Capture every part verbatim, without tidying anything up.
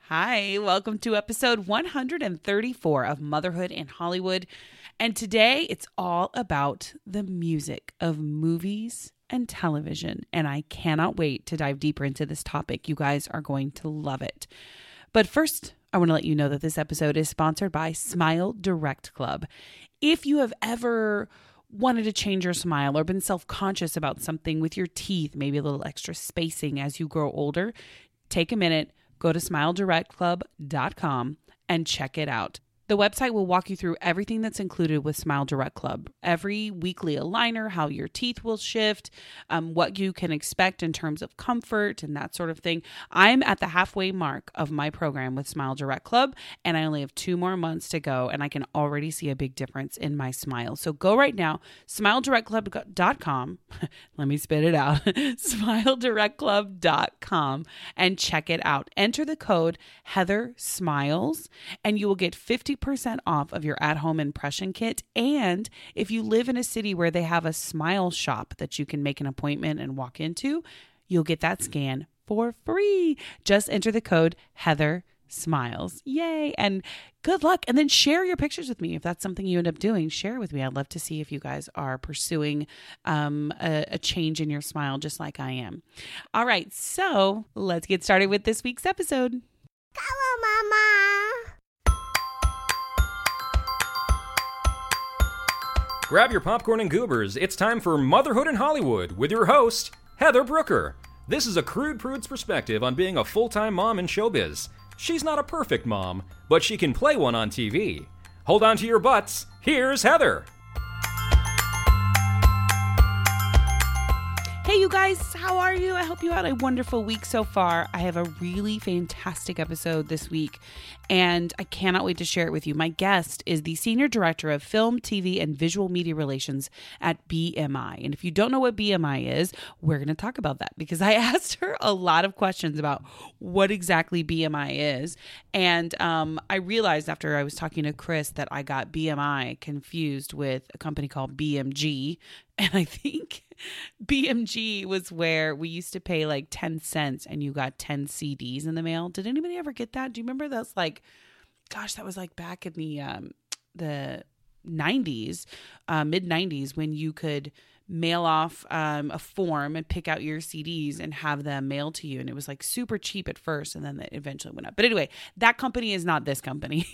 Hi, welcome to episode one hundred thirty-four of Motherhood in Hollywood. And today it's all about the music of movies and television. And I cannot wait to dive deeper into this topic. You guys are going to love it. But first, I want to let you know that this episode is sponsored by Smile Direct Club. If you have ever wanted to change your smile or been self-conscious about something with your teeth, maybe a little extra spacing as you grow older, take a minute. Go to smile direct club dot com and check it out. The website will walk you through everything that's included with Smile Direct Club. Every weekly aligner, how your teeth will shift, um, what you can expect in terms of comfort and that sort of thing. I'm at the halfway mark of my program with Smile Direct Club, and I only have two more months to go, and I can already see a big difference in my smile. So go right now, smile direct club dot com. Let me spit it out. smile direct club dot com and check it out. Enter the code Heather Smiles, and you will get fifty percent off of your at-home impression kit. And if you live in a city where they have a smile shop that you can make an appointment and walk into, you'll get that scan for free. Just enter the code Heather Smiles. Yay. And good luck. And then share your pictures with me. If that's something you end up doing, share with me. I'd love to see if you guys are pursuing um, a, a change in your smile just like I am. All right. So let's get started with this week's episode. Come on, Mama. Grab your popcorn and goobers. It's time for Motherhood in Hollywood with your host, Heather Brooker. This is a crude prude's perspective on being a full-time mom in showbiz. She's not a perfect mom, but she can play one on T V. Hold on to your butts. Here's Heather. Hey, you guys, how are you? I hope you had a wonderful week so far. I have a really fantastic episode this week, and I cannot wait to share it with you. My guest is the Senior Director of Film, T V, and Visual Media Relations at B M I. And if you don't know what B M I is, we're going to talk about that because I asked her a lot of questions about what exactly B M I is. And um, I realized after I was talking to Chris that I got B M I confused with a company called B M G. And I think B M G was where we used to pay like ten cents and you got ten C Ds in the mail. Did anybody ever get that? Do you remember that's like, gosh, that was like back in the um, the nineties, uh, mid nineties when you could mail off um, a form and pick out your C Ds and have them mailed to you. And it was like super cheap at first and then it eventually went up. But anyway, that company is not this company.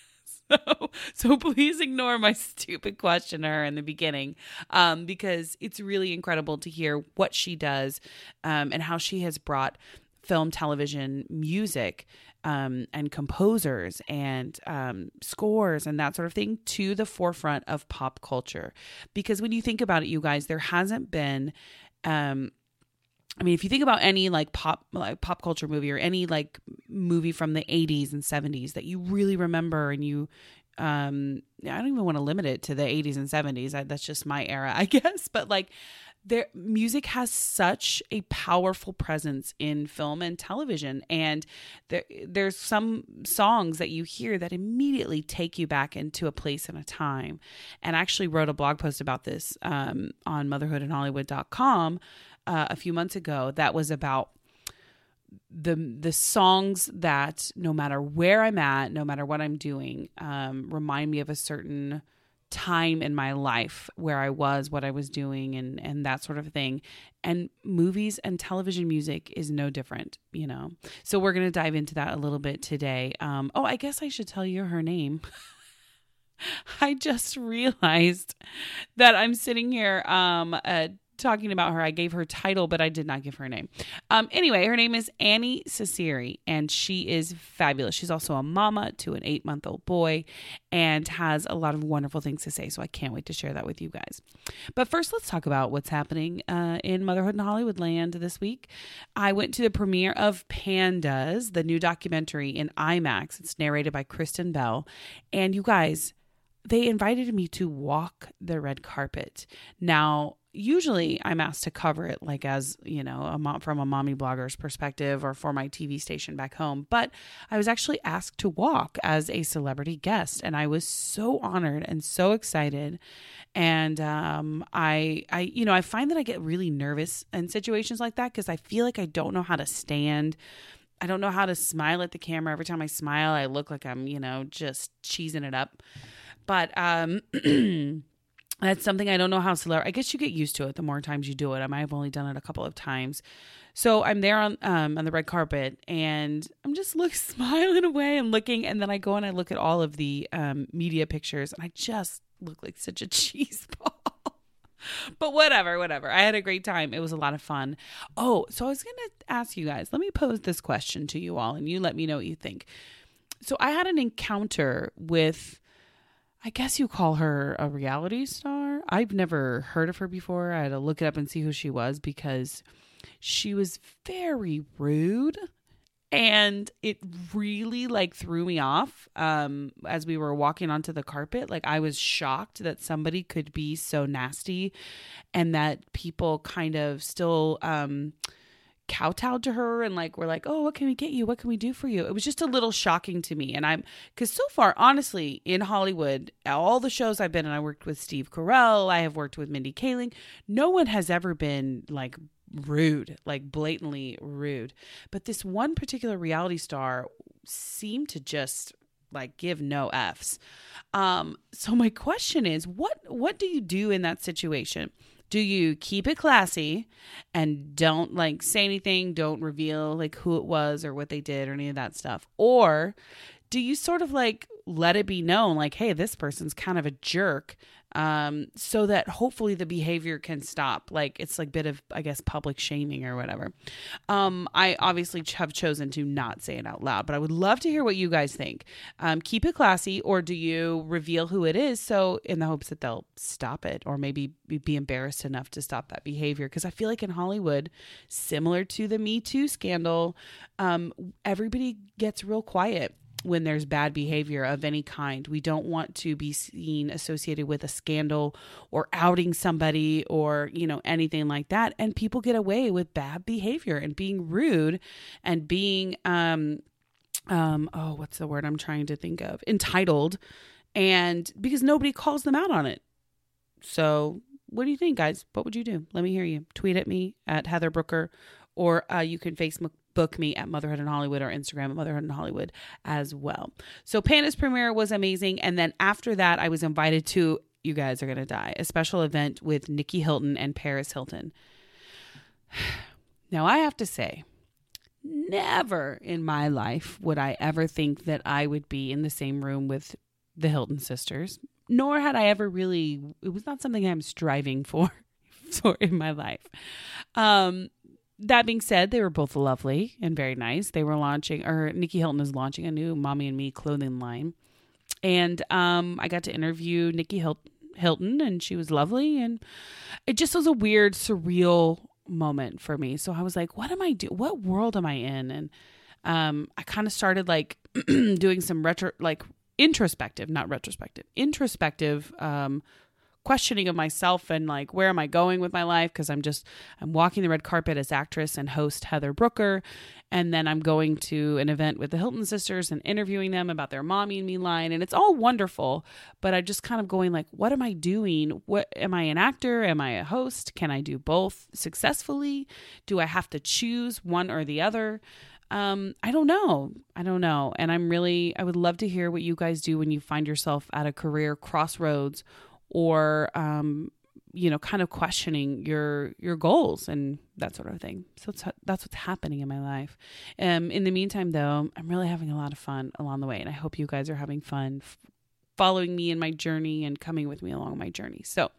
So, so please ignore my stupid question to her in the beginning um, because it's really incredible to hear what she does um, and how she has brought film, television, music, um, and composers and um, scores and that sort of thing to the forefront of pop culture. Because when you think about it, you guys, there hasn't been... Um, I mean, if you think about any like pop like pop culture movie or any like movie from the eighties and seventies that you really remember and you, um, I don't even want to limit it to the eighties and seventies. I, that's just my era, I guess. But like their music has such a powerful presence in film and television. And there, there's some songs that you hear that immediately take you back into a place and a time. And I actually wrote a blog post about this um, on motherhood in hollywood dot com. Uh, a few months ago that was about the the songs that no matter where I'm at, no matter what I'm doing, um, remind me of a certain time in my life where I was, what I was doing, and and that sort of thing. And movies and television music is no different, you know. So we're going to dive into that a little bit today. Um, oh, I guess I should tell you her name. I just realized that I'm sitting here um, uh, talking about her. I gave her title, but I did not give her name. Um, anyway, her name is Annie Cecere, and she is fabulous. She's also a mama to an eight-month-old boy and has a lot of wonderful things to say, so I can't wait to share that with you guys. But first, let's talk about what's happening uh, in Motherhood in Hollywood land this week. I went to the premiere of Pandas, the new documentary in IMAX. It's narrated by Kristen Bell, and you guys, they invited me to walk the red carpet. Now, usually I'm asked to cover it like as, you know, a mom, from a mommy blogger's perspective or for my T V station back home. But I was actually asked to walk as a celebrity guest. And I was so honored and so excited. And um, I, I, you know, I find that I get really nervous in situations like that because I feel like I don't know how to stand I don't know how to smile at the camera. Every time I smile, I look like I'm, you know, just cheesing it up. But um, that's something I don't know how celebrity. I guess you get used to it the more times you do it. I might have only done it a couple of times. So I'm there on um, on the red carpet, and I'm just look smiling away and looking, and then I go and I look at all of the um, media pictures, and I just look like such a cheese ball. But whatever, whatever. I had a great time. It was a lot of fun. Oh, so I was going to ask you guys, let me pose this question to you all, and you let me know what you think. So I had an encounter with, I guess you call her a reality star. I've never heard of her before. I had to look it up and see who she was because she was very rude. And it really like threw me off um, as we were walking onto the carpet. Like I was shocked that somebody could be so nasty and that people kind of still um, kowtowed to her and like were like, oh, what can we get you? What can we do for you? It was just a little shocking to me. And I'm because so far, honestly, in Hollywood, all the shows I've been in, I worked with Steve Carell. I have worked with Mindy Kaling. No one has ever been like rude, like blatantly rude. But this one particular reality star seemed to just like give no F's. Um, so my question is, what what do you do in that situation? Do you keep it classy and don't like say anything, don't reveal like who it was or what they did or any of that stuff? Or do you sort of like let it be known like, hey, this person's kind of a jerk, um, so that hopefully the behavior can stop? Like it's like a bit of, I guess, public shaming or whatever. Um, I obviously have chosen to not say it out loud, but I would love to hear what you guys think. Um, keep it classy, or do you reveal who it is so in the hopes that they'll stop it or maybe be embarrassed enough to stop that behavior? Because I feel like in Hollywood, similar to the Me Too scandal, um, everybody gets real quiet when there's bad behavior of any kind. We don't want to be seen associated with a scandal or outing somebody or, you know, anything like that. And people get away with bad behavior and being rude and being, um, um, oh, what's the word I'm trying to think of? Entitled. And because nobody calls them out on it. So what do you think, guys? What would you do? Let me hear you. Tweet at me at Heather Brooker, or uh, you can Facebook book me at Motherhood in Hollywood or Instagram at Motherhood in Hollywood as well. So Panda's premiere was amazing. And then after that, I was invited to, you guys are going to die, a special event with Nikki Hilton and Paris Hilton. Now I have to say, never in my life would I ever think that I would be in the same room with the Hilton sisters, nor had I ever really, it was not something I'm striving for, for in my life. Um, That being said, they were both lovely and very nice. They were launching, or Nikki Hilton is launching a new Mommy and Me clothing line. And um, I got to interview Nikki Hil- Hilton, and she was lovely. And it just was a weird, surreal moment for me. So I was like, what am I doing? What world am I in? And um, I kind of started like doing some retro, like introspective, not retrospective, introspective um questioning of myself and like, where am I going with my life? Because I'm just, I'm walking the red carpet as actress and host Heather Brooker. And then I'm going to an event with the Hilton sisters and interviewing them about their Mommy and Me line. And it's all wonderful, but I just kind of going like, what am I doing? What, am I an actor? Am I a host? Can I do both successfully? Do I have to choose one or the other? Um, I don't know. I don't know. And I'm really, I would love to hear what you guys do when you find yourself at a career crossroads, or, um, you know, kind of questioning your your goals and that sort of thing. So it's, that's what's happening in my life. Um, in the meantime, though, I'm really having a lot of fun along the way. And I hope you guys are having fun f- following me in my journey and coming with me along my journey. So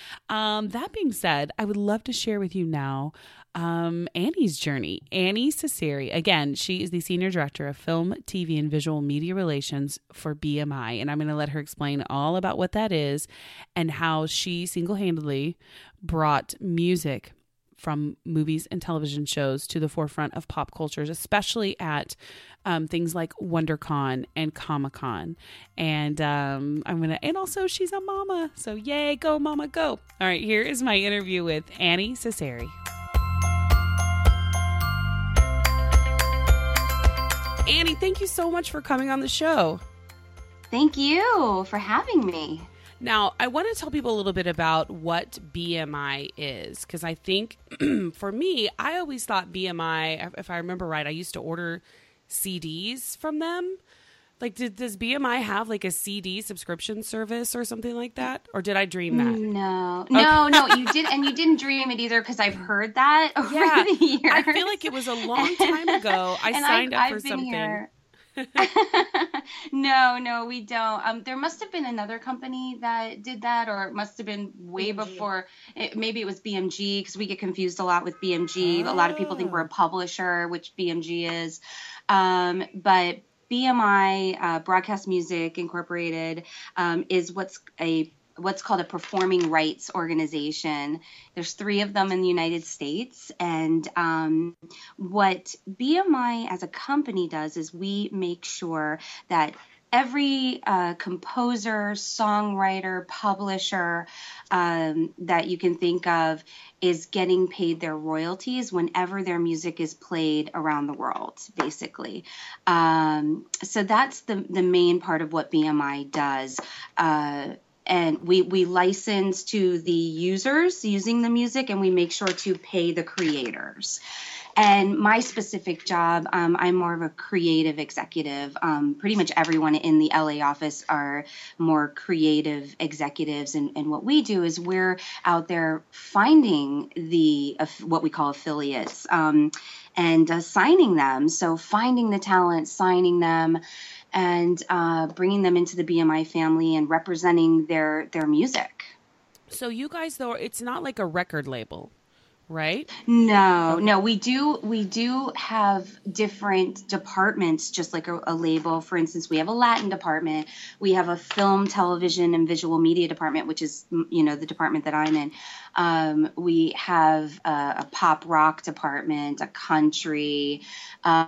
um, that being said, I would love to share with you now um, Annie's journey. Annie Cesari, again, she is the Senior Director of Film, T V, and Visual Media Relations for B M I. And I'm going to let her explain all about what that is and how she single-handedly brought music from movies and television shows to the forefront of pop cultures, especially at um, things like WonderCon and Comic-Con. And um, I'm going to, and also she's a mama. So yay, go mama, go. All right, here is my interview with Annie Cesari. Annie, thank you so much for coming on the show. Thank you for having me. Now, I want to tell people a little bit about what B M I is, because I think for me, I always thought B M I, if I remember right, I used to order C Ds from them. Like, did, does B M I have like a C D subscription service or something like that? Or did I dream that? No, no, no, you did. And you didn't dream it either, because I've heard that over yeah, the years. I feel like it was a long time ago. I signed I've, up I've for something. Here. no, no, we don't. Um, there must have been another company that did that, or it must have been way B M G. Before. It, maybe it was B M G, because we get confused a lot with B M G. Oh. A lot of people think we're a publisher, which B M G is. Um, but B M I, uh, Broadcast Music Incorporated, um, is what's a what's called a performing rights organization. There's three of them in the United States. And um, what B M I as a company does is we make sure that every uh, composer, songwriter, publisher um, that you can think of is getting paid their royalties whenever their music is played around the world, basically. Um, so that's the, the main part of what B M I does. Uh, And we, we license to the users using the music, and we make sure to pay the creators. And my specific job, um, I'm more of a creative executive. Um, pretty much everyone in the L A office are more creative executives. And, and what we do is we're out there finding the uh, what we call affiliates um, and uh, signing them. So finding the talent, signing them, and uh, bringing them into the B M I family and representing their their music. So you guys, though, it's not like a record label, right? No, no, we do we do have different departments, just like a, a label. For instance, we have a Latin department, we have a film, television, and visual media department, which is, you know, the department that I'm in. Um, we have a, a pop rock department, a country. Uh,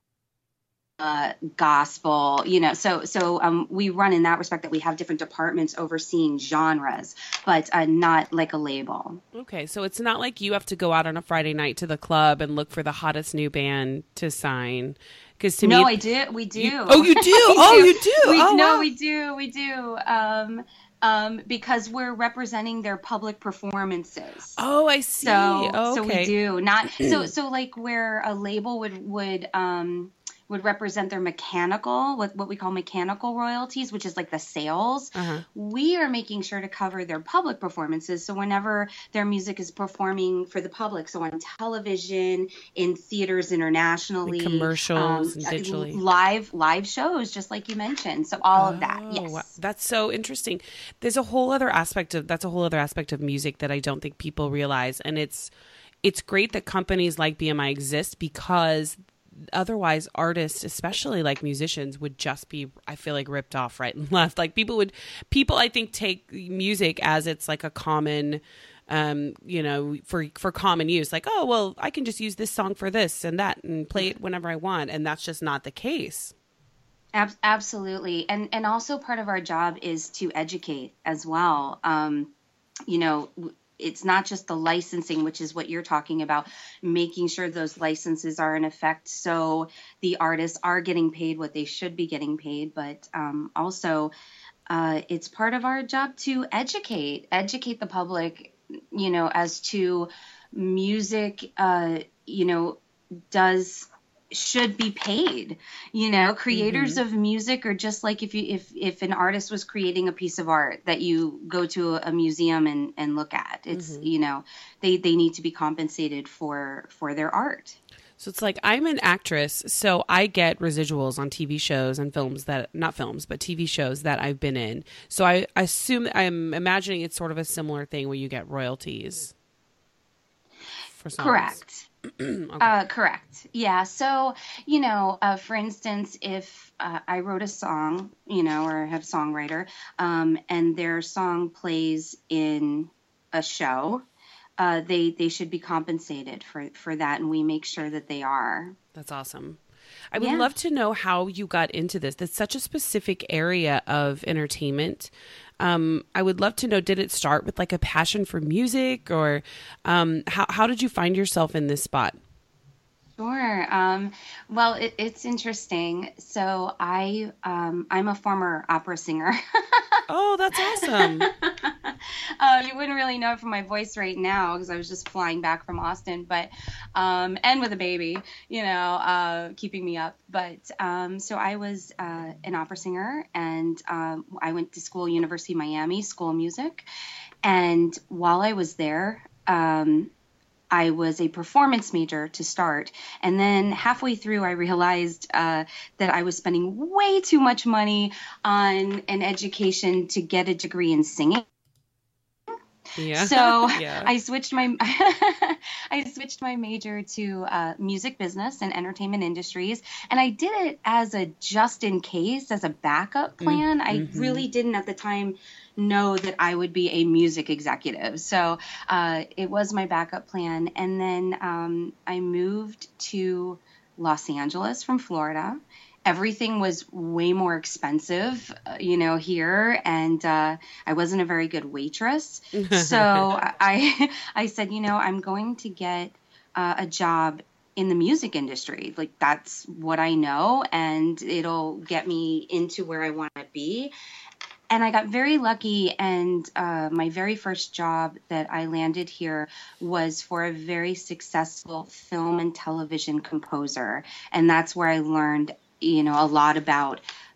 Uh, gospel, you know, so so um, we run in that respect, that we have different departments overseeing genres, but uh, not like a label. Okay, so it's not like you have to go out on a Friday night to the club and look for the hottest new band to sign. Because to no, me, I do. We do. You, oh, you do. oh, do. you do. We, oh, no, wow. we do. We do. Um, um, because we're representing their public performances. Oh, I see. So, oh, okay. so we do not. So, so like where a label would would. Um, would represent their mechanical, what, what we call mechanical royalties, which is like the sales. Uh-huh. We are making sure to cover their public performances. So whenever their music is performing for the public, so on television, in theaters internationally, like commercials, um, and digitally, live live shows, just like you mentioned. So all oh, of that, yes. Wow. That's so interesting. There's a whole other aspect of that's a whole other aspect of music that I don't think people realize, and it's it's great that companies like B M I exist, because otherwise artists, especially like musicians, would just be, I feel like, ripped off right and left. Like people would, people I think take music as it's like a common, um, you know, for, for common use. Like, oh, well, I can just use this song for this and that and play it whenever I want. And that's just not the case. Ab- absolutely. And, and also part of our job is to educate as well. Um, you know, it's not just the licensing, which is what you're talking about, making sure those licenses are in effect so the artists are getting paid what they should be getting paid. But um, also uh, it's part of our job to educate, educate the public, you know, as to music, uh, you know, does should be paid. You know, creators mm-hmm. of music are just like if you if if an artist was creating a piece of art that you go to a museum and and look at. It's mm-hmm. you know, they they need to be compensated for for their art. So it's like, I'm an actress, so I get residuals on T V shows and films that, not films, but T V shows that I've been in. So I, I assume, I'm imagining it's sort of a similar thing where you get royalties for songs. Correct. Okay. Uh, correct. Yeah. So, you know, uh, for instance, if uh, I wrote a song, you know, or have a songwriter, um, and their song plays in a show, uh, they they should be compensated for, for that, and we make sure that they are. That's awesome. I would yeah. love to know how you got into this. That's such a specific area of entertainment. Um, I would love to know, did it start with like a passion for music, or um, how, how did you find yourself in this spot? Sure. Um, well, it, it's interesting. So I, um, I'm a former opera singer. Oh, that's awesome. uh, you wouldn't really know it from my voice right now because I was just flying back from Austin, but um, and with a baby, you know, uh, keeping me up. But um, so I was uh, an opera singer, and um, I went to school, University of Miami, School of Music. And while I was there, um, I was a performance major to start. And then halfway through, I realized uh, that I was spending way too much money on an education to get a degree in singing. Yeah. So yeah. I switched my I switched my major to uh, music business and entertainment industries, and I did it as a just in case, as a backup plan. Mm-hmm. I really didn't at the time know that I would be a music executive, so uh, it was my backup plan. And then um, I moved to Los Angeles from Florida. Everything was way more expensive, uh, you know, here, and uh, I wasn't a very good waitress. So I, I said, you know, I'm going to get uh, a job in the music industry. Like, that's what I know, and it'll get me into where I want to be. And I got very lucky, and uh, my very first job that I landed here was for a very successful film and television composer, and that's where I learned you know, a lot about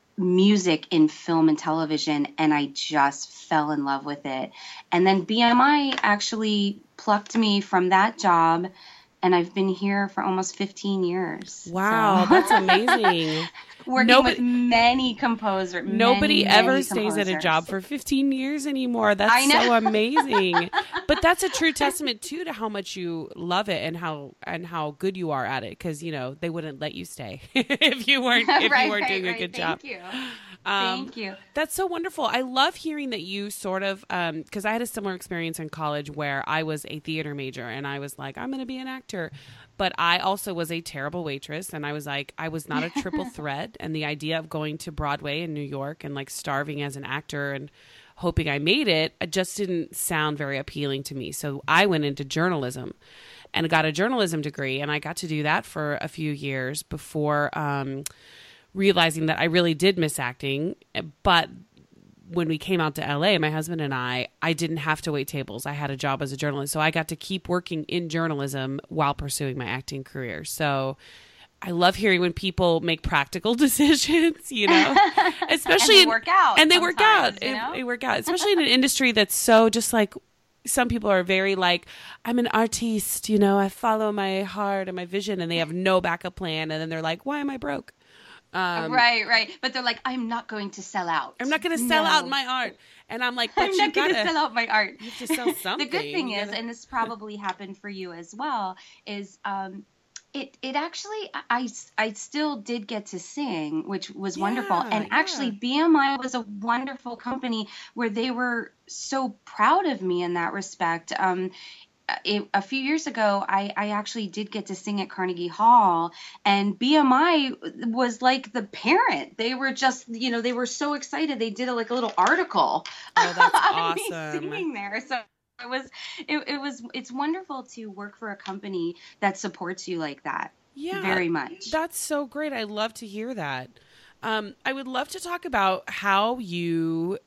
music in film and television, and I just fell in love with it. And then B M I actually plucked me from that job, and I've been here for almost fifteen years. Wow, so. That's amazing. Working nobody, with many composers. Nobody many, ever many stays composers. at a job for fifteen years anymore. That's so amazing. But that's a true testament too to how much you love it and how and how good you are at it. Because you know they wouldn't let you stay if you weren't if right, you weren't right, doing right. a good Thank job. You. Um, Thank you. That's so wonderful. I love hearing that you sort of, because um, I had a similar experience in college where I was a theater major and I was like, I'm going to be an actor. But I also was a terrible waitress, and I was like, I was not a triple threat. And the idea of going to Broadway in New York and like starving as an actor and hoping I made it, it just didn't sound very appealing to me. So I went into journalism and got a journalism degree, and I got to do that for a few years before um, realizing that I really did miss acting. But when we came out to L A, my husband and I, I didn't have to wait tables. I had a job as a journalist. So I got to keep working in journalism while pursuing my acting career. So I love hearing when people make practical decisions, you know, especially and they work out. And they work out. You know? They work out, especially in an industry that's so just like, some people are very like, I'm an artiste, you know, I follow my heart and my vision, and they have no backup plan. And then they're like, why am I broke? Um, right, right. But they're like, I'm not going to sell out. I'm not going to sell no. out my art. And I'm like, but I'm you not going to gotta, sell out my art. You have to sell something. The good thing you is, gotta... and this probably happened for you as well, is um, it it actually, I, I still did get to sing, which was yeah, wonderful. And yeah. actually, B M I was a wonderful company where they were so proud of me in that respect. Um, It, a few years ago, I, I actually did get to sing at Carnegie Hall, and B M I was like the parent. They were just, you know, they were so excited. They did a, like a little article oh, that's on awesome. me singing there. So it was, it, it was, it's wonderful to work for a company that supports you like that. Yeah, very much. That's so great. I love to hear that. Um, I would love to talk about how you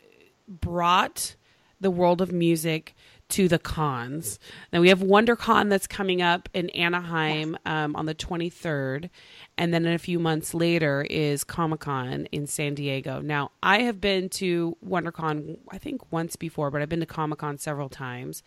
brought the world of music to the cons. Now we have WonderCon that's coming up in Anaheim yes. um, on the twenty-third. And then in a few months later is Comic-Con in San Diego. Now I have been to WonderCon, I think once before, but I've been to Comic-Con several times.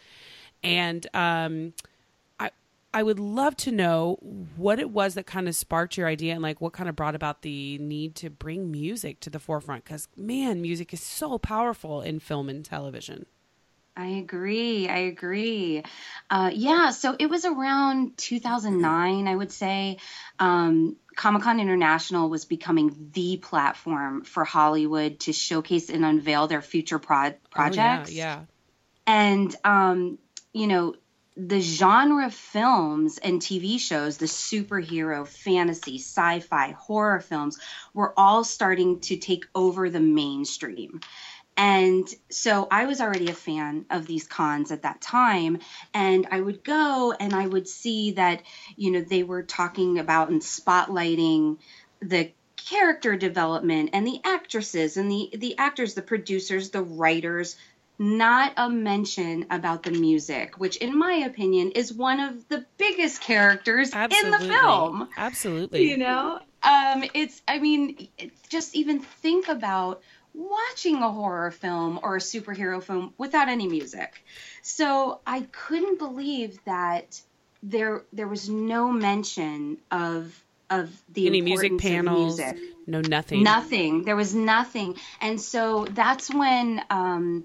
And um, I, I would love to know what it was that kind of sparked your idea and like what kind of brought about the need to bring music to the forefront. Because man, music is so powerful in film and television. I agree. I agree. Uh, yeah. So it was around two thousand nine, I would say. Um, Comic-Con International was becoming the platform for Hollywood to showcase and unveil their future pro- projects. Oh, yeah, yeah. And, um, you know, the genre films and T V shows, the superhero, fantasy, sci-fi, horror films were all starting to take over the mainstream. And so I was already a fan of these cons at that time. And I would go and I would see that, you know, they were talking about and spotlighting the character development and the actresses and the, the actors, the producers, the writers, not a mention about the music, which in my opinion is one of the biggest characters Absolutely. in the film. Absolutely. You know, um, it's, I mean, just even think about watching a horror film or a superhero film without any music. So I couldn't believe that there there was no mention of of the Any music importance of panels? music. No, nothing. Nothing. There was nothing. And so that's when um,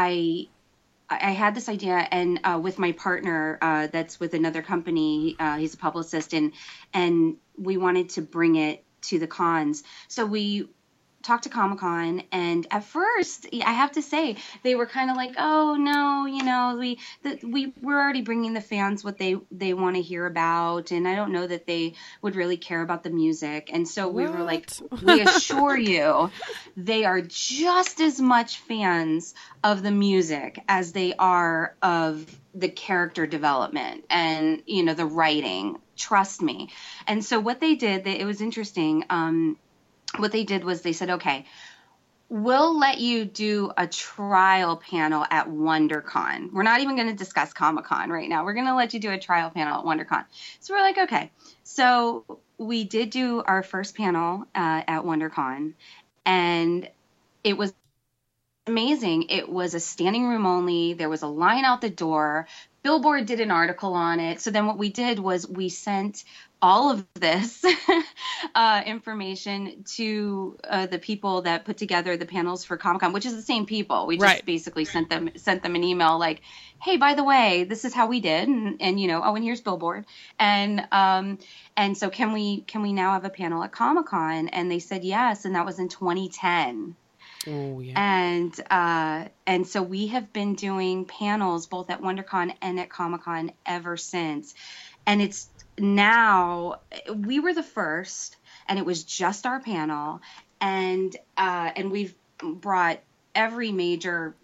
I I had this idea, and uh, with my partner, uh, that's with another company. Uh, he's a publicist, and and we wanted to bring it to the cons. So we talked to Comic-Con, and at first, I have to say, they were kind of like, "Oh no, you know, we the, we we're already bringing the fans what they they want to hear about, and I don't know that they would really care about the music." And so we What? were like, "We assure you, they are just as much fans of the music as they are of the character development and, you know, the writing. Trust me." And so what they did, they, it was interesting. Um, what they did was they said, okay, we'll let you do a trial panel at WonderCon. We're not even going to discuss Comic-Con right now. We're going to let you do a trial panel at WonderCon. So we're like, okay. So we did do our first panel uh, at WonderCon, and it was amazing. It was a standing room only. There was a line out the door. Billboard did an article on it. So then what we did was we sent all of this uh, information to uh, the people that put together the panels for Comic-Con, which is the same people. We just Right. basically sent them sent them an email like, "Hey, by the way, this is how we did," and, and you know, oh, and here's Billboard, and um, and so can we can we now have a panel at Comic-Con? And they said yes, and that was in twenty ten. Oh, yeah. And uh, and so we have been doing panels both at WonderCon and at Comic-Con ever since. And it's now, we were the first, and it was just our panel. And uh, and we've brought every major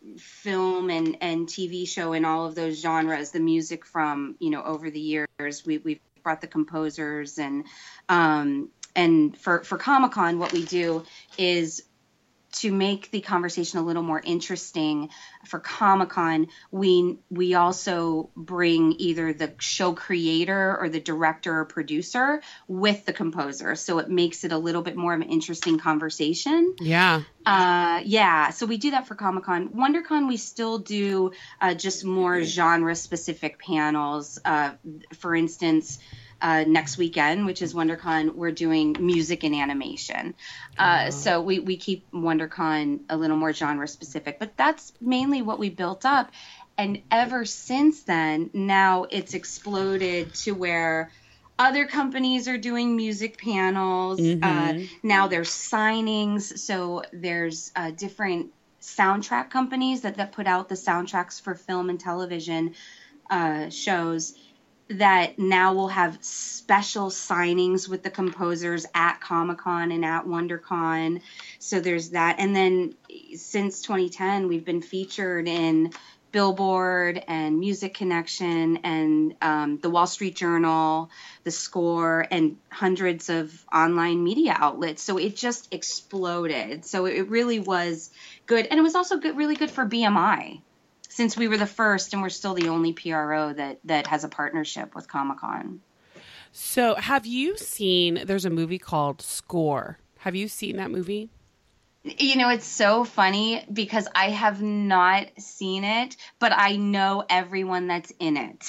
film and, and T V show in all of those genres, the music from, you know, over the years. We, we've brought the composers. And um, and for, for Comic-Con, what we do is, to make the conversation a little more interesting for Comic-Con, we we also bring either the show creator or the director or producer with the composer. So it makes it a little bit more of an interesting conversation. Yeah. Uh, yeah. So we do that for Comic-Con. WonderCon, we still do uh, just more genre-specific panels. Uh, for instance, Uh, next weekend, which is WonderCon, we're doing music and animation. Uh, oh. So we, we keep WonderCon a little more genre specific, but that's mainly what we built up. And ever since then, now it's exploded to where other companies are doing music panels. Mm-hmm. Uh, now there's signings. So there's uh, different soundtrack companies that, that put out the soundtracks for film and television uh, shows, that now we'll have special signings with the composers at Comic-Con and at WonderCon. So there's that. And then since twenty ten, we've been featured in Billboard and Music Connection and um, the Wall Street Journal, The Score, and hundreds of online media outlets. So it just exploded. So it really was good. And it was also good, really good for B M I. Since we were the first, and we're still the only P R O that, that has a partnership with Comic-Con. So have you seen, there's a movie called Score. Have you seen that movie? You know, it's so funny because I have not seen it, but I know everyone that's in it.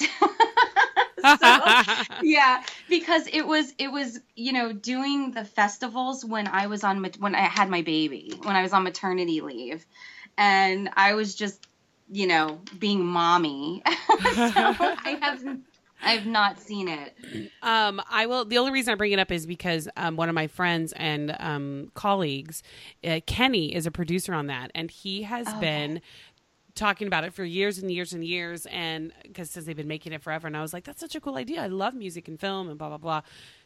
So, yeah, because it was, it was, you know, doing the festivals when I was on, when I had my baby, when I was on maternity leave. And I was just, you know, being mommy. So I have I have not seen it. Um, I will. The only reason I bring it up is because um, one of my friends and um, colleagues, uh, Kenny, is a producer on that, and he has okay. been talking about it for years and years and years, and because since they've been making it forever. And I was like, that's such a cool idea. I love music and film and blah blah blah.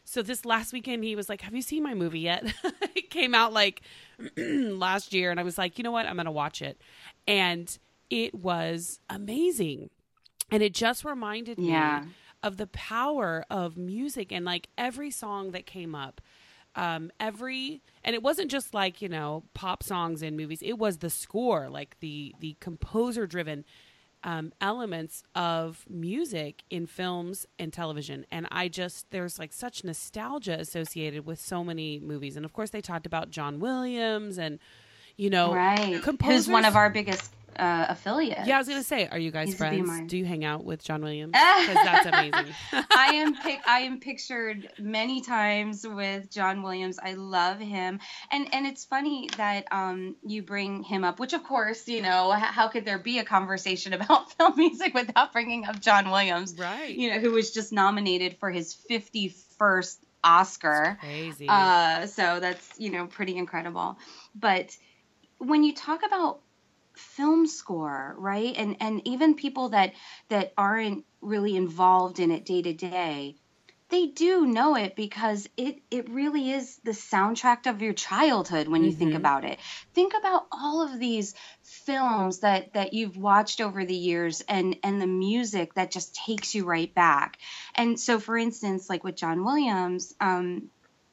So this last weekend, he was like, have you seen my movie yet? It came out like last year. And I was like, you know what? I'm going to watch it. And it was amazing. And it just reminded Yeah. me of the power of music and like every song that came up. Um, every, and it wasn't just like, you know, pop songs in movies. It was the score, like the, the composer driven Um, elements of music in films and television. And I just, there's like such nostalgia associated with so many movies. And of course they talked about John Williams and, you know, Right. composers. Who's one of our biggest uh, affiliates. Yeah, I was going to say, are you guys He's a B M I. friends? Do you hang out with John Williams? Because that's amazing. I am pic- I am pictured many times with John Williams. I love him, and and it's funny that um you bring him up, which of course, you know, h- how could there be a conversation about film music without bringing up John Williams, Right. You know, who was just nominated for his fifty-first Oscar. Crazy. Uh, so that's, you know, pretty incredible. But when you talk about film score, right? And and even people that that aren't really involved in it day to day, they do know it because it it really is the soundtrack of your childhood when you think Mhm. about it. Think about all of these films that that you've watched over the years and and the music that just takes you right back. And so for instance, like with John Williams, um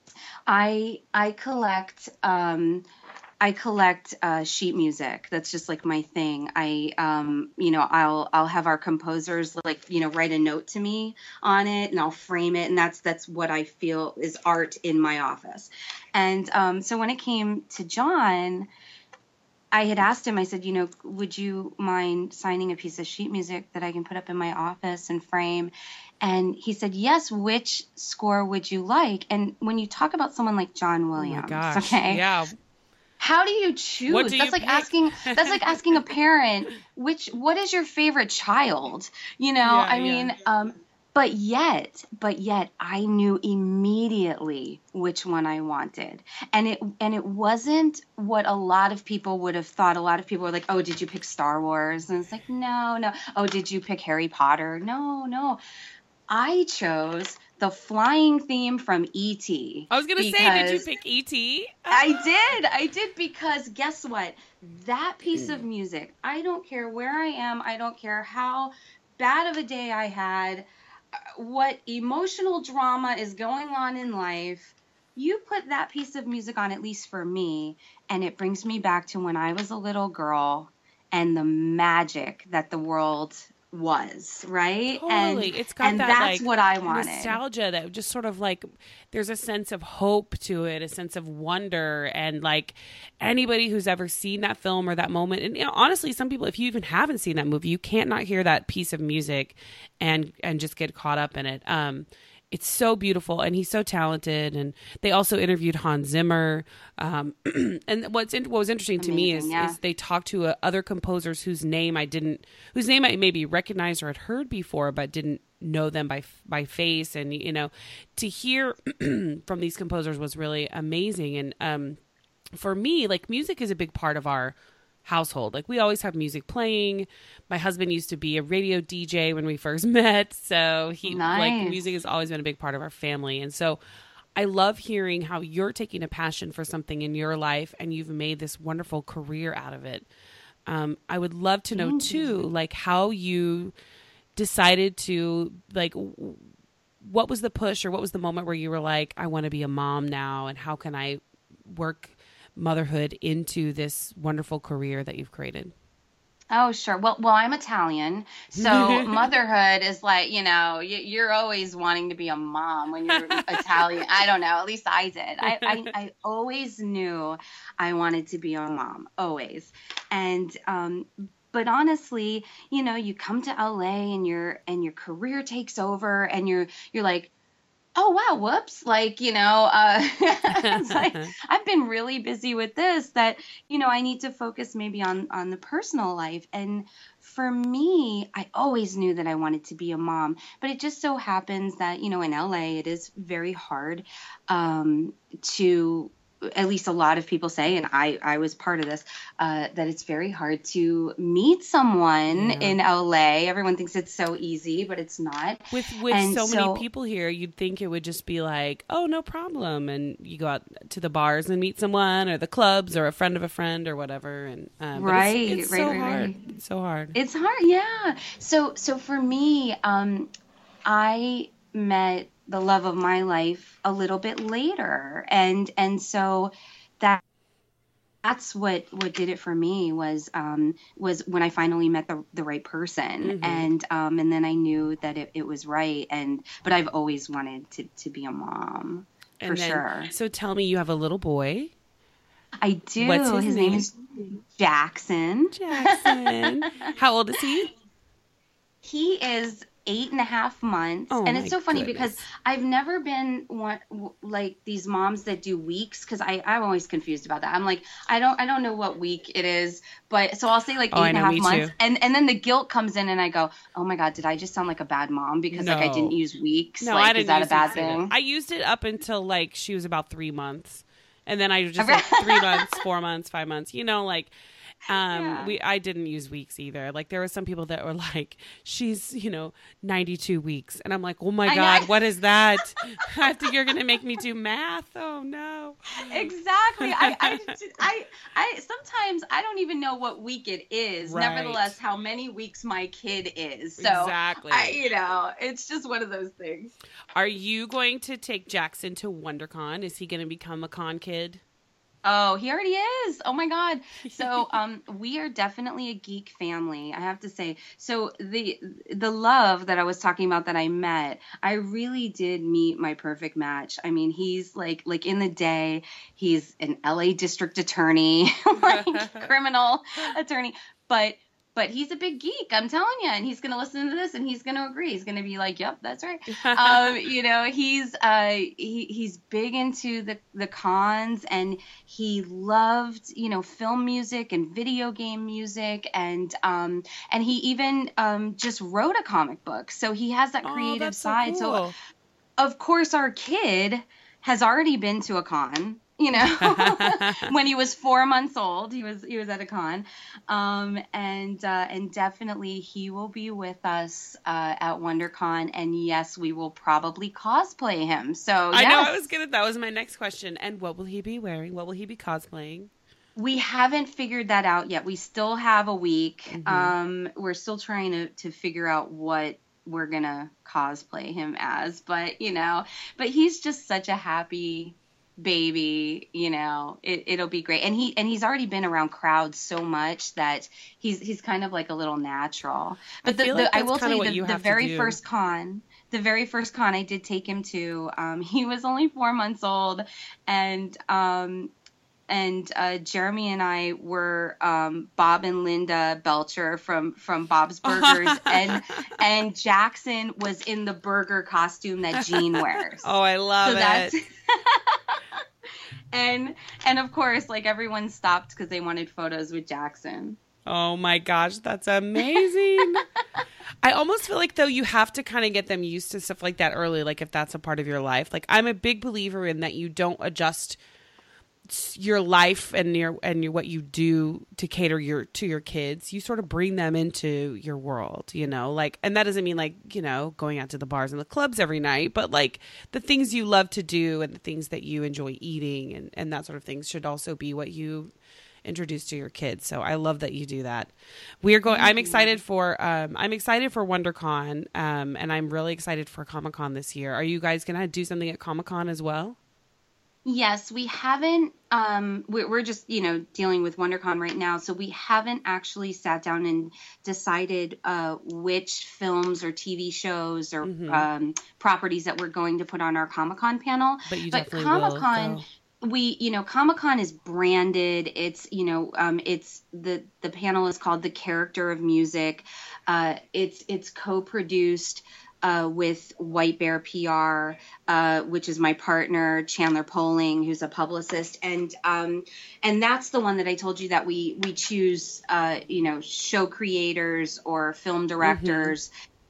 I I collect um I collect uh, sheet music. That's just like my thing. I, um, you know, I'll I'll have our composers like, you know, write a note to me on it, and I'll frame it, and that's that's what I feel is art in my office. And um, so when it came to John, I had asked him. I said, you know, would you mind signing a piece of sheet music that I can put up in my office and frame? And he said, yes. Which score would you like? And when you talk about someone like John Oh Williams, my gosh. okay, Yeah. how do you choose? What do that's you like pick? asking that's like asking a parent which what is your favorite child? You know, Yeah, I yeah. mean, um but yet, but yet I knew immediately which one I wanted. And it and it wasn't what a lot of people would have thought. A lot of people were like, "Oh, did you pick Star Wars?" And it's like, "No, no." "Oh, did you pick Harry Potter?" No, no. I chose the flying theme from E T I was going to say, did you because- pick E T? I did. I did because guess what? That piece of music, I don't care where I am. I don't care how bad of a day I had, uh, what emotional drama is going on in life. You put that piece of music on, at least for me, and it brings me back to when I was a little girl and the magic that the world was, right? Totally. And, It's got and that, that's like, what I wanted. nostalgia that just sort of like there's a sense of hope to it, a sense of wonder, and like anybody who's ever seen that film or that moment, and you know, honestly, some people, if you even haven't seen that movie, you can't not hear that piece of music and and just get caught up in it. Um, it's so beautiful, and he's so talented. And they also interviewed Hans Zimmer. Um, and what's in, what was interesting to me is, Amazing, yeah. is they talked to uh, other composers whose name I didn't, whose name I maybe recognized or had heard before, but didn't know them by by face. And you know, to hear from these composers was really amazing. And um, for me, like music is a big part of our household. Like we always have music playing. My husband used to be a radio D J when we first met, so he Nice. like music has always been a big part of our family. And so I love hearing how you're taking a passion for something in your life and you've made this wonderful career out of it. Um, I would love to know Thank too, like how you decided to like w- what was the push or what was the moment where you were like, I want to be a mom now, and how can I work motherhood into this wonderful career that you've created? Oh, sure. Well, well, I'm Italian, so motherhood is like, you know, you, you're always wanting to be a mom when you're Italian. I don't know. At least I did. I, I, I always knew I wanted to be a mom, always. And, um, but honestly, you know, you come to L A and your and your career takes over, and you're you're like, oh, wow, whoops. Like, you know, uh, it's like, I've been really busy with this that, you know, I need to focus maybe on, on the personal life. And for me, I always knew that I wanted to be a mom, but it just so happens that, you know, in L A, it is very hard um, to at least a lot of people say, and I, I was part of this, uh, that it's very hard to meet someone Yeah. in L A. Everyone thinks it's so easy, but it's not. With with And so, so- many people here, you'd think it would just be like, oh, no problem. And you go out to the bars and meet someone, or the clubs, or a friend of a friend, or whatever. And um, but Right, it's, it's right, so right, hard. right. It's so hard. It's hard, yeah. So so for me, um, I met the love of my life a little bit later, and and so that that's what what did it for me was um was when I finally met the the right person, Mhm. and um and then I knew that it, it was right, and but I've always wanted to to be a mom, for And then- sure. So tell me, you have a little boy, I do. What's his his name? name is Jackson. Jackson. How old is he? He is eight and a half months. Oh, and my it's so funny goodness. because I've never been one w- like these moms that do weeks, because I I'm always confused about that. I'm like, I don't I don't know what week it is, but so I'll say like Oh, I eight and a know, half me months, too. and and then the guilt comes in, and I go, oh my god, did I just sound like a bad mom because like I No. didn't use weeks? No, like, I didn't is that use a bad weeks either. thing? I used it up until like she was about three months, and then I just like three months, four months, five months. You know, like um, Yeah. we I didn't use weeks either. Like there were some people that were like, she's you know ninety-two weeks, and I'm like, oh my I know. god, what is that? I think you're gonna make me do math. Oh no. Exactly. I, I, I, I, sometimes I don't even know what week it is. Right. Nevertheless, how many weeks my kid is. So, Exactly. I, you know, it's just one of those things. Are you going to take Jackson to WonderCon? Is he going to become a con kid? Oh, he already is. Oh my God. So, um, we are definitely a geek family, I have to say. So the the love that I was talking about that I met, I really did meet my perfect match. I mean, he's like like in the day, he's an L A district attorney, like criminal attorney, but but he's a big geek, I'm telling you, and he's going to listen to this and he's going to agree. He's going to be like, "Yep, that's right." um, you know, he's uh, he he's big into the the cons, and he loved, you know, film music and video game music, and um and he even um just wrote a comic book. So he has that Oh, creative that's so side. So cool. of course our kid has already been to a con. You know, when he was four months old, he was he was at a con, um, and uh, and definitely he will be with us uh, at WonderCon, and yes, we will probably cosplay him. So I know yes. I was gonna. That was my next question. And what will he be wearing? What will he be cosplaying? We haven't figured that out yet. We still have a week. Mhm. Um, we're still trying to to figure out what we're gonna cosplay him as, but you know, but he's just such a happy baby, you know, it, it'll be great. And he and he's already been around crowds so much that he's he's kind of like a little natural. But I the, feel the, like I that's will tell kinda you what the, you the have to very do. first con, the very first con I did take him to, um, he was only four months old, and um, and uh, Jeremy and I were um, Bob and Linda Belcher from from Bob's Burgers, and and Jackson was in the burger costume that Jean wears. Oh, I love So it. that's and and of course, like everyone stopped because they wanted photos with Jackson. Oh my gosh, that's amazing. I almost feel like though you have to kind of get them used to stuff like that early, like if that's a part of your life. Like I'm a big believer in that you don't adjust s- your life and your and your what you do to cater your to your kids. You sort of bring them into your world, you know? Like, and that doesn't mean like, you know, going out to the bars and the clubs every night, but like the things you love to do and the things that you enjoy eating and and that sort of things should also be what you introduce to your kids. So I love that you do that. We're going I'm excited for um I'm excited for WonderCon, um and I'm really excited for Comic-Con this year. Are you guys going to do something at Comic-Con as well? Yes, we haven't. Um, we're, we're just, you know, dealing with WonderCon right now, so we haven't actually sat down and decided uh, which films or T V shows or Mhm. um, properties that we're going to put on our Comic-Con panel. But you But definitely Comic-Con, will. go. we, you know, Comic-Con is branded. It's, you know, um, it's the the panel is called The Character of Music. Uh, it's it's co-produced uh, with White Bear P R, uh, which is my partner Chandler Poling, who's a publicist, and um, and that's the one that I told you that we we choose, uh, you know, show creators or film directors.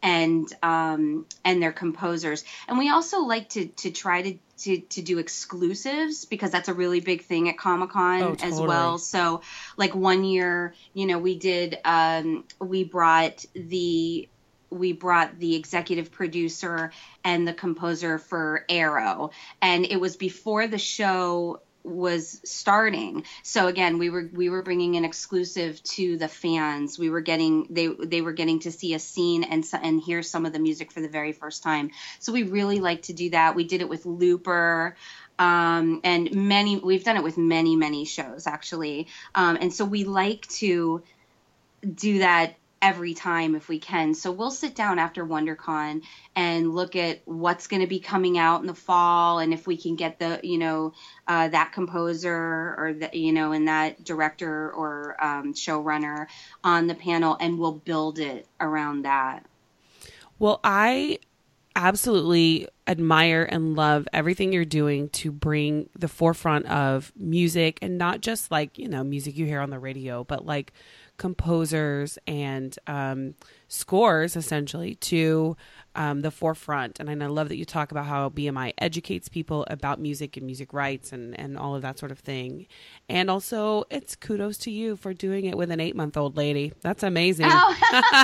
and um, and their composers. And we also like to to try to to, to do exclusives, because that's a really big thing at Comic-Con Oh, as totally. well. So like one year, you know, we did um, we brought the we brought the executive producer and the composer for Arrow, and it was before the show was starting. So again, we were we were bringing an exclusive to the fans. We were getting they they were getting to see a scene and and hear some of the music for the very first time. So we really like to do that. We did it with Looper. Um, and many, we've done it with many, many shows actually. Um, and so we like to do that every time if we can. So we'll sit down after WonderCon and look at what's going to be coming out in the fall, and if we can get the, you know, uh, that composer or the, you know, and that director or um, showrunner on the panel, and we'll build it around that. Well, I absolutely admire and love everything you're doing to bring the forefront of music, and not just like, you know, music you hear on the radio, but like composers and um, scores essentially to um, the forefront. And I love that you talk about how B M I educates people about music and music rights and, and all of that sort of thing. And also it's kudos to you for doing it with an eight month old lady. That's amazing. Oh.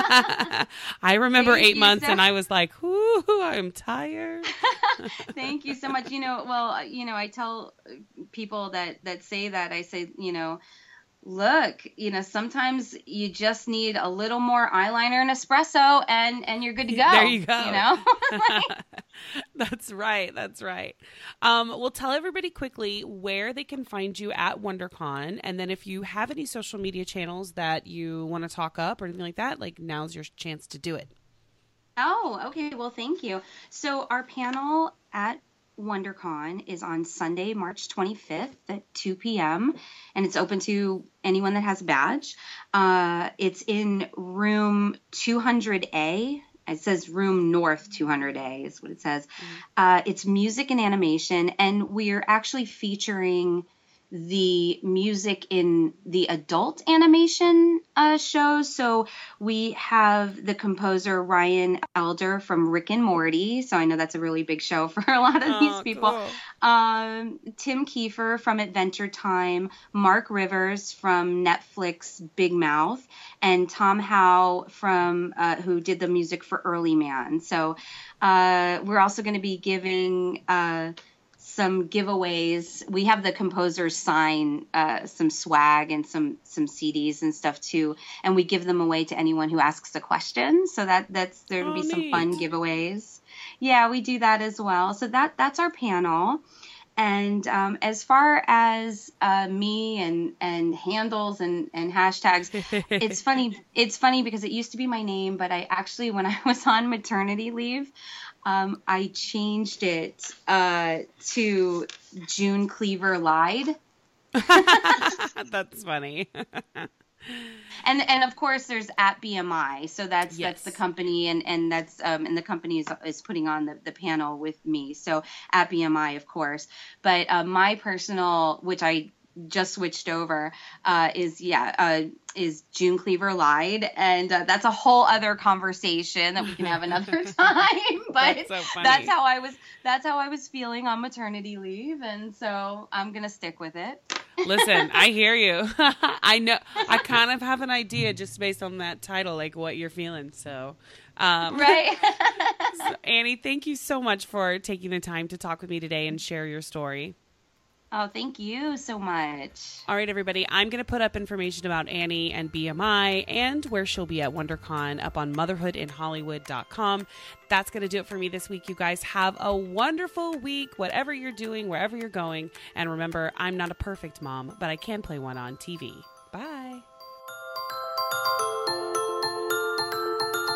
I remember Thank eight you months so- and I was like, whoo, I'm tired. Thank you so much. You know, well, you know, I tell people that, that say that, I say, you know, look, you know, sometimes you just need a little more eyeliner and espresso and, and you're good to go. There you go. You know? That's right. That's right. Um, well, tell everybody quickly where they can find you at WonderCon. And then if you have any social media channels that you want to talk up or anything like that, like now's your chance to do it. Oh, okay. Well, thank you. So our panel at WonderCon is on Sunday, March twenty-fifth at two p.m. and it's open to anyone that has a badge. Uh, it's in room two hundred A. It says room north two hundred A is what it says. Mm-hmm. Uh, it's music and animation, and we're actually featuring the music in the adult animation uh, shows. So we have the composer Ryan Elder from Rick and Morty. So I know that's a really big show for a lot of oh, these people. Cool. Um, Tim Kiefer from Adventure Time, Mark Rivers from Netflix Big Mouth, and Tom Howe from uh, who did the music for Early Man. So uh, we're also going to be giving uh, some giveaways. We have the composers sign uh, some swag and some some C Ds and stuff too, and we give them away to anyone who asks a question. So that that's there will oh, be some neat. fun giveaways. Yeah, we do that as well. So that that's our panel. And um, as far as uh, me and, and handles and, and hashtags, it's funny. It's funny because it used to be my name, but I actually, when I was on maternity leave, um, I changed it uh, to June Cleaver Lied. That's funny. And and of course there's at B M I, so that's yes. that's the company, and and that's um and the company is is putting on the, the panel with me. So at B M I, of course, but uh, my personal, which I just switched over, uh, is yeah uh, is June Cleaver Lied, and uh, that's a whole other conversation that we can have another time. But that's, so funny. that's how I was that's how I was feeling on maternity leave, and so I'm gonna stick with it. Listen, I hear you. I know. I kind of have an idea just based on that title, like what you're feeling. So, um, right. So, Annie, thank you so much for taking the time to talk with me today and share your story. Oh, thank you so much. All right, everybody. I'm going to put up information about Annie and B M I and where she'll be at WonderCon up on motherhood in hollywood dot com. That's going to do it for me this week, you guys. Have a wonderful week, whatever you're doing, wherever you're going. And remember, I'm not a perfect mom, but I can play one on T V. Bye.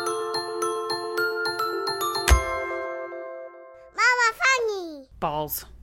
Mama, funny. Balls.